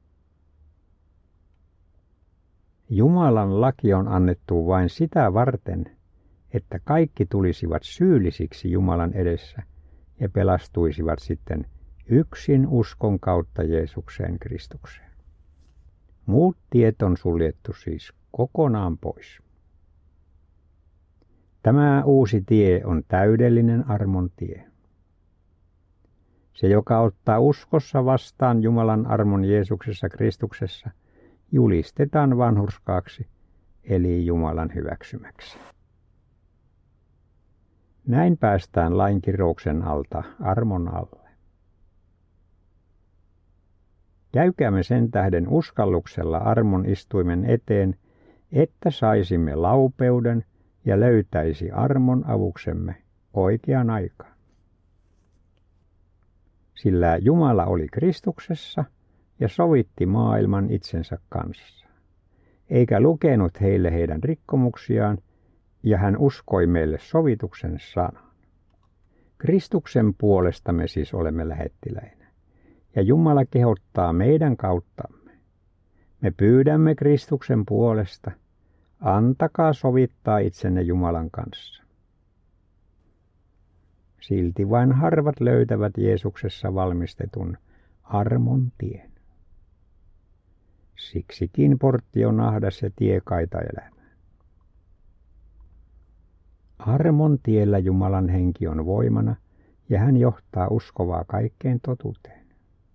Jumalan laki on annettu vain sitä varten, että kaikki tulisivat syyllisiksi Jumalan edessä ja pelastuisivat sitten yksin uskon kautta Jeesukseen Kristukseen. Muut tiet on suljettu siis kokonaan pois. Tämä uusi tie on täydellinen armon tie. Se, joka ottaa uskossa vastaan Jumalan armon Jeesuksessa Kristuksessa, julistetaan vanhurskaaksi, eli Jumalan hyväksymäksi. Näin päästään lain kirouksen alta armon alle. Käykäämme sen tähden uskalluksella armon istuimen eteen, että saisimme laupeuden ja löytäisi armon avuksemme oikeaan aikaan. Sillä Jumala oli Kristuksessa ja sovitti maailman itsensä kanssa, eikä lukenut heille heidän rikkomuksiaan ja hän uskoi meille sovituksen sanan. Kristuksen puolesta me siis olemme lähettiläinä, ja Jumala kehottaa meidän kauttamme. Me pyydämme Kristuksen puolesta, antakaa sovittaa itsenne Jumalan kanssa. Silti vain harvat löytävät Jeesuksessa valmistetun armon tien. Siksikin portti on ahdas ja tie kaita elämään. Armon tiellä Jumalan henki on voimana, ja hän johtaa uskovaa kaikkeen totuuteen.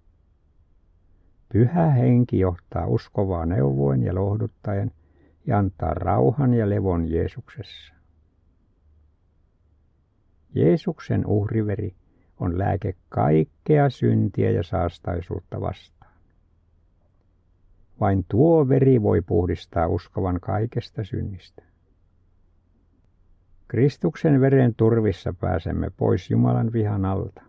Pyhä henki johtaa uskovaa neuvoen ja lohduttaen ja antaa rauhan ja levon Jeesuksessa. Jeesuksen uhriveri on lääke kaikkea syntiä ja saastaisuutta vastaan. Vain tuo veri voi puhdistaa uskovan kaikesta synnistä. Kristuksen veren turvissa pääsemme pois Jumalan vihan alta.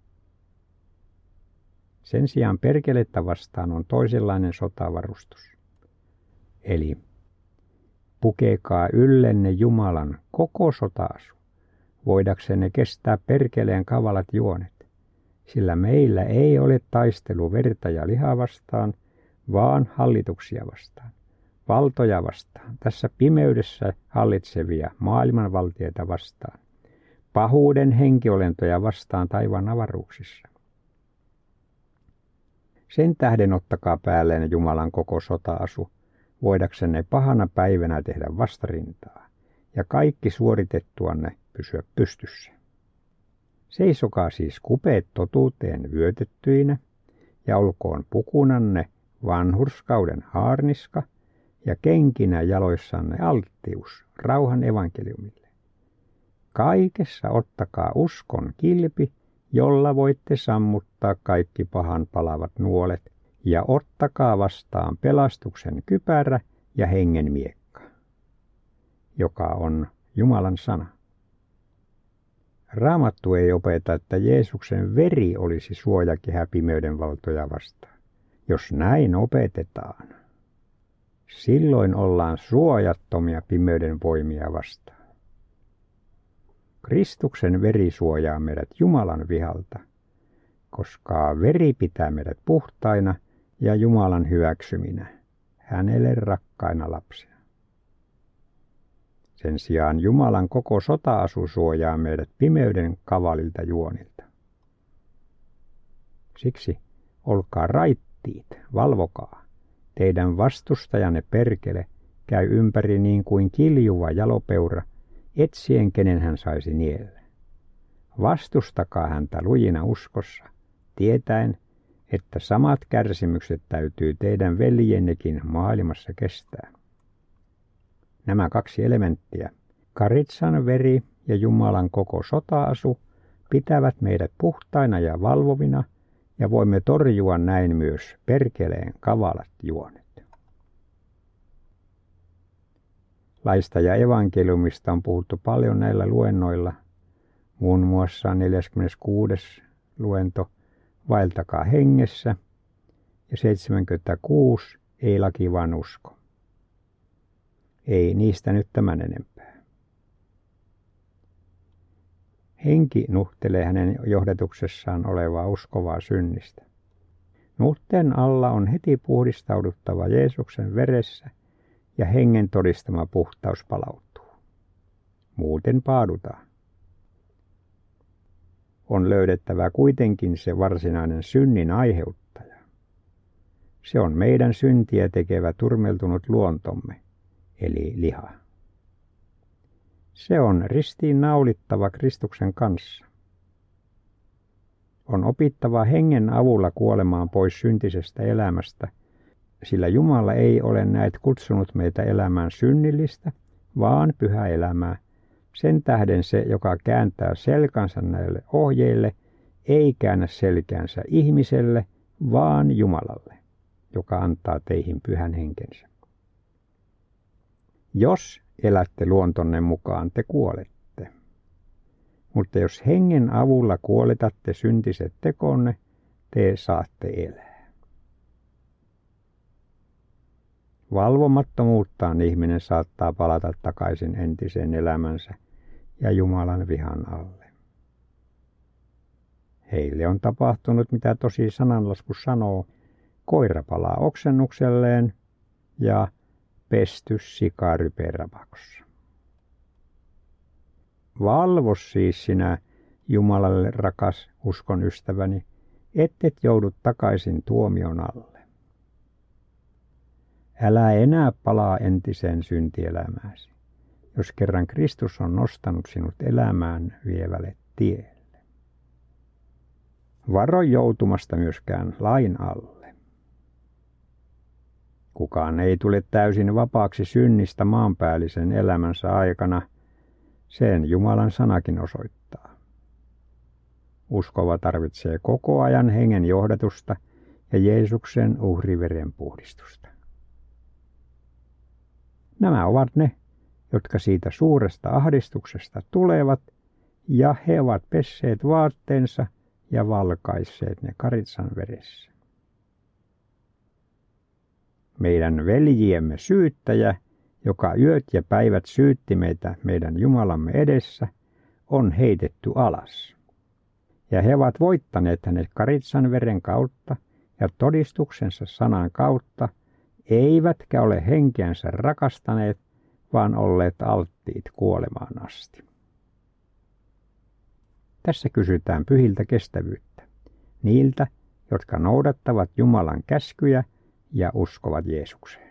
Sen sijaan perkelettä vastaan on toisenlainen sotavarustus. Eli pukekaa yllenne Jumalan koko sota-asu, voidaksenne kestää perkeleen kavalat juonet, sillä meillä ei ole taistelu verta ja lihaa vastaan, vaan hallituksia vastaan, valtoja vastaan, tässä pimeydessä hallitsevia maailmanvaltioita vastaan, pahuuden henkiolentoja vastaan taivaan avaruuksissa. Sen tähden ottakaa päälleen Jumalan koko sota-asu, voidaksenne pahana päivänä tehdä vastarintaa, ja kaikki suoritettuanne pysyä pystyssä. Seisokaa siis kupeet totuuteen vyötettyinä, ja olkoon pukunanne vanhurskauden haarniska, ja kenkinä jaloissanne alttius rauhan evankeliumille. Kaikessa ottakaa uskon kilpi, jolla voitte sammuttaa kaikki pahan palavat nuolet, ja ottakaa vastaan pelastuksen kypärä ja hengen miekka, joka on Jumalan sana. Raamattu ei opeta, että Jeesuksen veri olisi suojakehä pimeyden valtoja vastaan. Jos näin opetetaan, silloin ollaan suojattomia pimeyden voimia vastaan. Kristuksen veri suojaa meidät Jumalan vihalta, koska veri pitää meidät puhtaina ja Jumalan hyväksyminä, hänelle rakkaina lapsina. Sen sijaan Jumalan koko sota-asu suojaa meidät pimeyden kavalilta juonilta. Siksi olkaa raittiit, valvokaa. Teidän vastustajanne perkele käy ympäri niin kuin kiljuva jalopeura, etsien kenen hän saisi niellä. Vastustakaa häntä lujina uskossa, tietäen, että samat kärsimykset täytyy teidän veljennekin maailmassa kestää. Nämä kaksi elementtiä, karitsan veri ja Jumalan koko sota-asu, pitävät meidät puhtaina ja valvovina, ja voimme torjua näin myös perkeleen kavalat juonet. Laista ja evankeliumista on puhuttu paljon näillä luennoilla, muun muassa 46. luento Vaeltakaa hengessä ja 76 Ei laki vaan usko. Ei niistä nyt tämän enempää. Henki nuhtelee hänen johdatuksessaan olevaa uskovaa synnistä. Nuhteen alla on heti puhdistauduttava Jeesuksen veressä ja hengen todistama puhtaus palautuu. Muuten paadutaan. On löydettävä kuitenkin se varsinainen synnin aiheuttaja. Se on meidän syntiä tekevä turmeltunut luontomme, eli liha. Se on ristiin naulittava Kristuksen kanssa. On opittava hengen avulla kuolemaan pois syntisestä elämästä, sillä Jumala ei ole näet kutsunut meitä elämään synnillistä, vaan pyhää elämää. Sen tähden se, joka kääntää selkansa näille ohjeille, ei käännä selkäänsä ihmiselle, vaan Jumalalle, joka antaa teihin pyhän henkensä. Jos elätte luontonne mukaan, te kuolette. Mutta jos hengen avulla kuoletatte syntiset tekonne, te saatte elää. Valvomattomuuttaan ihminen saattaa palata takaisin entiseen elämänsä ja Jumalan vihan alle. Heille on tapahtunut, mitä tosi sananlasku sanoo, koira palaa oksennukselleen ja pesty sika ryperapakossa. Valvo siis sinä, Jumalalle rakas uskon ystäväni, ettet joudu takaisin tuomion alle. Älä enää palaa entiseen syntielämääsi, jos kerran Kristus on nostanut sinut elämään vievälle tielle. Varo joutumasta myöskään lain alle. Kukaan ei tule täysin vapaaksi synnistä maanpäällisen elämänsä aikana, sen Jumalan sanakin osoittaa. Uskova tarvitsee koko ajan hengen johdatusta ja Jeesuksen uhriveren puhdistusta. Nämä ovat ne, jotka siitä suuresta ahdistuksesta tulevat, ja he ovat pesseet vaatteensa ja valkaisseet ne karitsan veressä. Meidän veljiemme syyttäjä, joka yöt ja päivät syytti meitä meidän Jumalamme edessä, on heitetty alas. Ja he ovat voittaneet hänet karitsan veren kautta ja todistuksensa sanan kautta, eivätkä ole henkeänsä rakastaneet, vaan olleet alttiit kuolemaan asti. Tässä kysytään pyhiltä kestävyyttä, niiltä, jotka noudattavat Jumalan käskyjä ja uskovat Jeesukseen.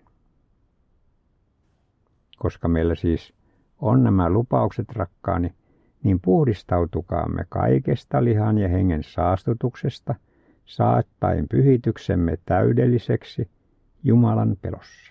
Koska meillä siis on nämä lupaukset, rakkaani, niin puhdistautukaamme kaikesta lihan ja hengen saastutuksesta, saattaen pyhityksemme täydelliseksi Jumalan pelossa.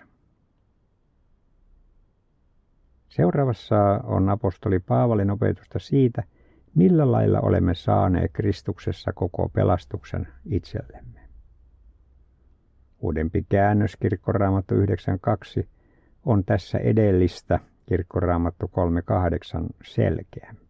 Seuraavassa on apostoli Paavalin opetusta siitä, millä lailla olemme saaneet Kristuksessa koko pelastuksen itsellemme. Uudempi käännös Kirkkoraamattu 9.2 on tässä edellistä Kirkkoraamattu 3.8 selkeämpi.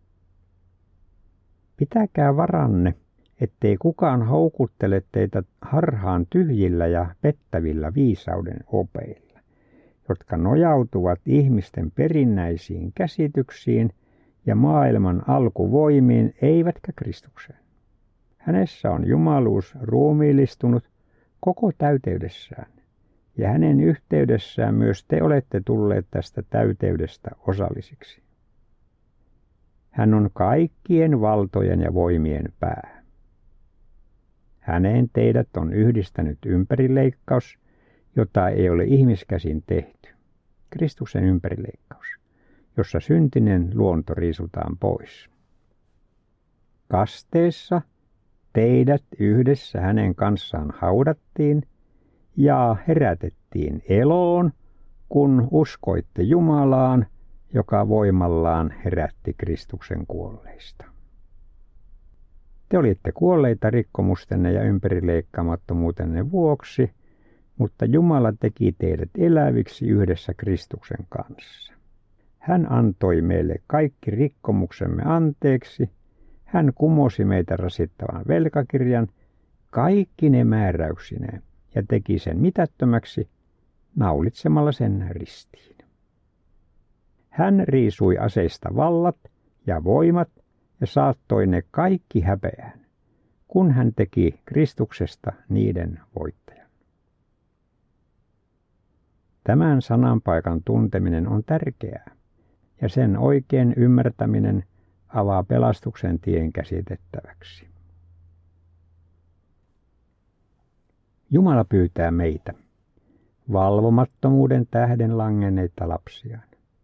Pitäkää varanne, ettei kukaan houkuttele teitä harhaan tyhjillä ja pettävillä viisauden opeilla, jotka nojautuvat ihmisten perinnäisiin käsityksiin ja maailman alkuvoimiin, eivätkä Kristukseen. Hänessä on jumaluus ruumiillistunut koko täyteydessään, ja hänen yhteydessään myös te olette tulleet tästä täyteydestä osallisiksi. Hän on kaikkien valtojen ja voimien pää. Häneen teidät on yhdistänyt ympärileikkaus, jota ei ole ihmiskäsin tehty. Kristuksen ympärileikkaus, jossa syntinen luonto riisutaan pois. Kasteessa teidät yhdessä hänen kanssaan haudattiin ja herätettiin eloon, kun uskoitte Jumalaan, joka voimallaan herätti Kristuksen kuolleista. Te olitte kuolleita rikkomustenne ja ympärileikkaamattomuutenne vuoksi, mutta Jumala teki teidät eläviksi yhdessä Kristuksen kanssa. Hän antoi meille kaikki rikkomuksemme anteeksi. Hän kumosi meitä rasittavan velkakirjan kaikki ne määräyksineen ja teki sen mitättömäksi naulitsemalla sen ristiin. Hän riisui aseista vallat ja voimat ja saattoi ne kaikki häpeään, kun hän teki Kristuksesta niiden voittajan. Tämän sananpaikan tunteminen on tärkeää, ja sen oikein ymmärtäminen avaa pelastuksen tien käsitettäväksi. Jumala pyytää meitä, valvomattomuuden tähden langenneita lapsiaan.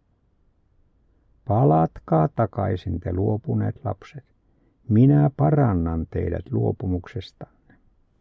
Palatkaa takaisin te luopuneet lapset, minä parannan teidät luopumuksestanne.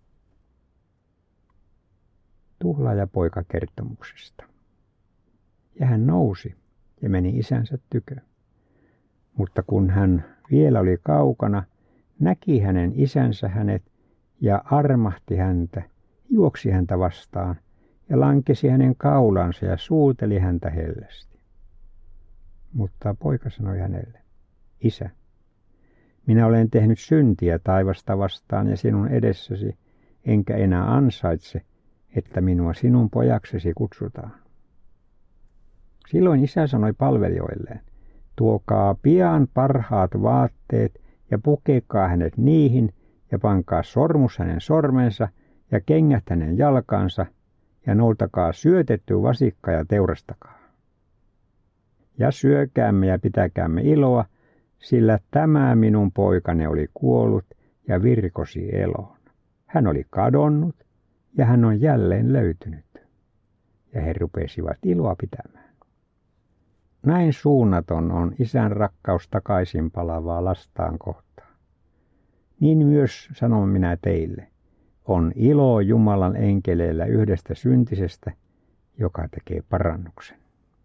Tuhlaajapoika kertomuksesta. Ja hän nousi ja meni isänsä tykö. Mutta kun hän vielä oli kaukana, näki hänen isänsä hänet ja armahti häntä, juoksi häntä vastaan ja lankesi hänen kaulansa ja suuteli häntä hellästi. Mutta poika sanoi hänelle, isä, minä olen tehnyt syntiä taivasta vastaan ja sinun edessäsi, enkä enää ansaitse, että minua sinun pojaksesi kutsutaan. Silloin isä sanoi palvelijoilleen, tuokaa pian parhaat vaatteet ja pukekaa hänet niihin ja pankaa sormus hänen sormensa ja kengät hänen jalkansa ja noutakaa syötetty vasikka ja teurastakaa. Ja syökäämme ja pitäkäämme iloa, sillä tämä minun poikani oli kuollut ja virkosi eloon. Hän oli kadonnut ja hän on jälleen löytynyt. Ja he rupesivat iloa pitämään. Näin suunnaton on isän rakkaus takaisin palavaa lastaan kohtaan. Niin myös sanon minä teille, on ilo Jumalan enkeleillä yhdestä syntisestä, joka tekee parannuksen.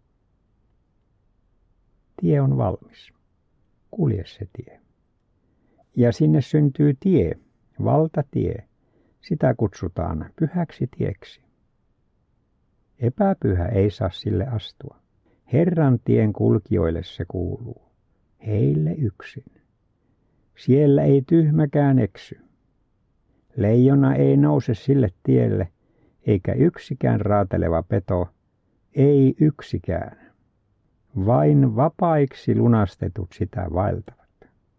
Tie on valmis. Kulje se tie. Ja sinne syntyy tie, valtatie. Sitä kutsutaan pyhäksi tieksi. Epäpyhä ei saa sille astua. Herran tien kulkijoille se kuuluu, heille yksin. Siellä ei tyhmäkään eksy. Leijona ei nouse sille tielle, eikä yksikään raateleva peto, ei yksikään. Vain vapaiksi lunastetut sitä vaeltavat.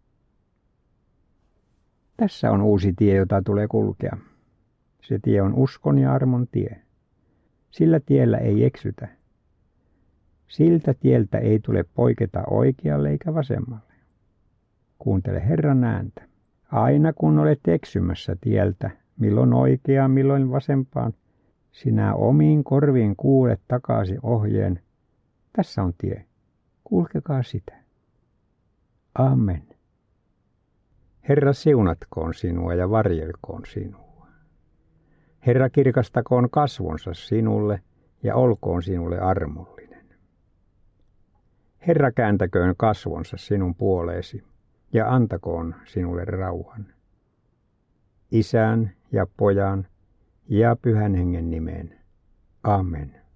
Tässä on uusi tie, jota tulee kulkea. Se tie on uskon ja armon tie. Sillä tiellä ei eksytä. Siltä tieltä ei tule poiketa oikealle eikä vasemmalle. Kuuntele Herran ääntä. Aina kun olet eksymässä tieltä, milloin oikeaan, milloin vasempaan, sinä omiin korviin kuulet takaisin ohjeen. Tässä on tie. Kulkekaa sitä. Amen. Herra siunatkoon sinua ja varjelkoon sinua. Herra kirkastakoon kasvonsa sinulle ja olkoon sinulle armollinen. Herra kääntäköön kasvonsa sinun puoleesi ja antakoon sinulle rauhan. Isän ja Pojan ja Pyhän Hengen nimeen. Amen.